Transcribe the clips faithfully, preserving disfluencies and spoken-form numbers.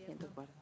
ciento cuatro.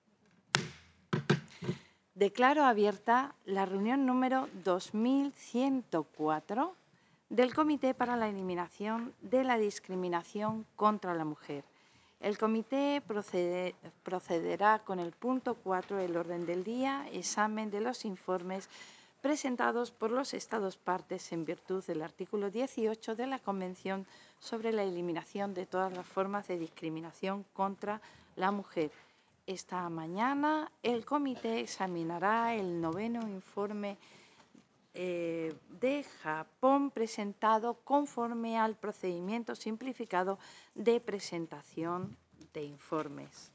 Declaro abierta la reunión número dos mil ciento cuatro del Comité para la Eliminación de la Discriminación contra la Mujer. El Comité procede, procederá con el punto cuatro del orden del día, examen de los informes presentados por los Estados partes en virtud del artículo dieciocho de la Convención sobre la eliminación de todas las formas de discriminación contra la mujer. Esta mañana el Comité examinará el noveno informe eh, de Japón presentado conforme al procedimiento simplificado de presentación de informes.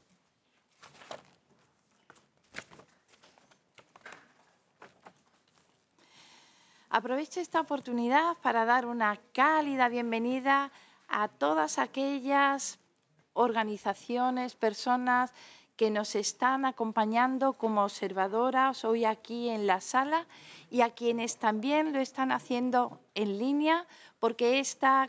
Aprovecho esta oportunidad para dar una cálida bienvenida a todas aquellas organizaciones, personas que nos están acompañando como observadoras hoy aquí en la sala y a quienes también lo están haciendo en línea, porque esta,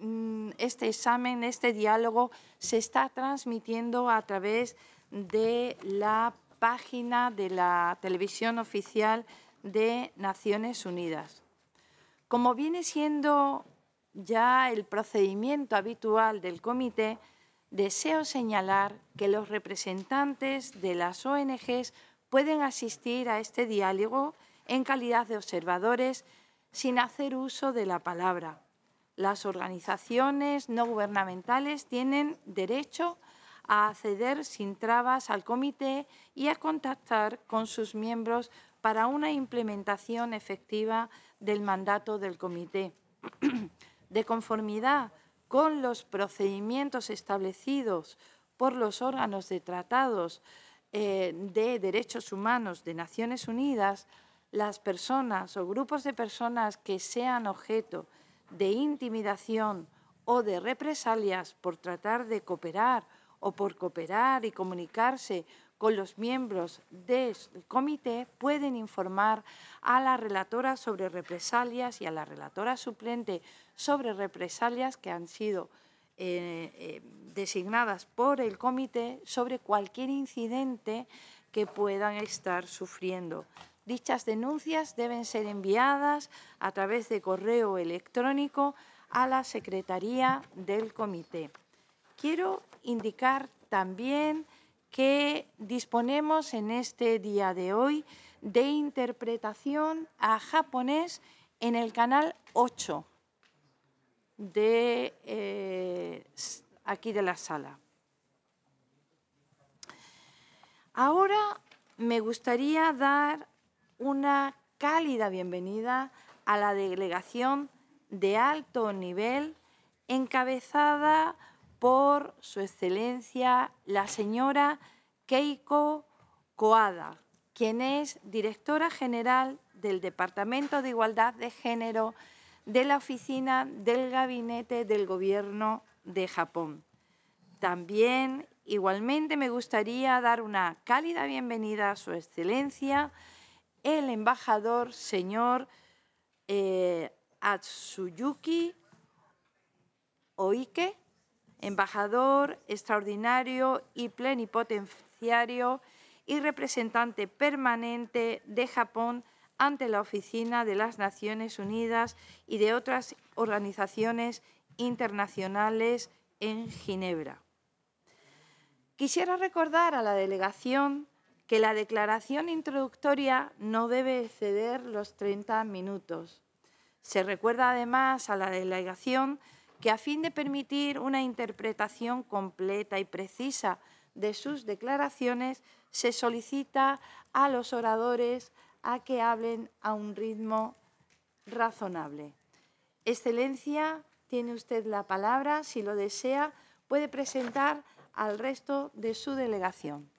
este examen, este diálogo se está transmitiendo a través de la página de la televisión oficial de Naciones Unidas. Como viene siendo ya el procedimiento habitual del comité, deseo señalar que los representantes de las O N Ges pueden asistir a este diálogo en calidad de observadores sin hacer uso de la palabra. Las organizaciones no gubernamentales tienen derecho a acceder sin trabas al comité y a contactar con sus miembros para una implementación efectiva del mandato del comité. De conformidad con los procedimientos establecidos por los órganos de tratados eh, de derechos humanos de Naciones Unidas, las personas o grupos de personas que sean objeto de intimidación o de represalias por tratar de cooperar o por cooperar y comunicarse con los miembros del comité pueden informar a la relatora sobre represalias y a la relatora suplente sobre represalias que han sido eh, eh, designadas por el comité sobre cualquier incidente que puedan estar sufriendo. Dichas denuncias deben ser enviadas a través de correo electrónico a la Secretaría del Comité. Quiero indicar también que disponemos en este día de hoy de interpretación a japonés en el canal ocho de eh, aquí de la sala. Ahora me gustaría dar una cálida bienvenida a la delegación de alto nivel encabezada por Su Excelencia la señora Keiko Koada, quien es directora general del Departamento de Igualdad de Género de la Oficina del Gabinete del Gobierno de Japón. También, igualmente, me gustaría dar una cálida bienvenida a Su Excelencia, el embajador señor eh, Atsuyuki Oike, embajador extraordinario y plenipotenciario y representante permanente de Japón ante la Oficina de las Naciones Unidas y de otras organizaciones internacionales en Ginebra. Quisiera recordar a la delegación que la declaración introductoria no debe exceder los treinta minutos. Se recuerda además a la delegación que a fin de permitir una interpretación completa y precisa de sus declaraciones, se solicita a los oradores a que hablen a un ritmo razonable. Excelencia, tiene usted la palabra. Si lo desea, puede presentar al resto de su delegación.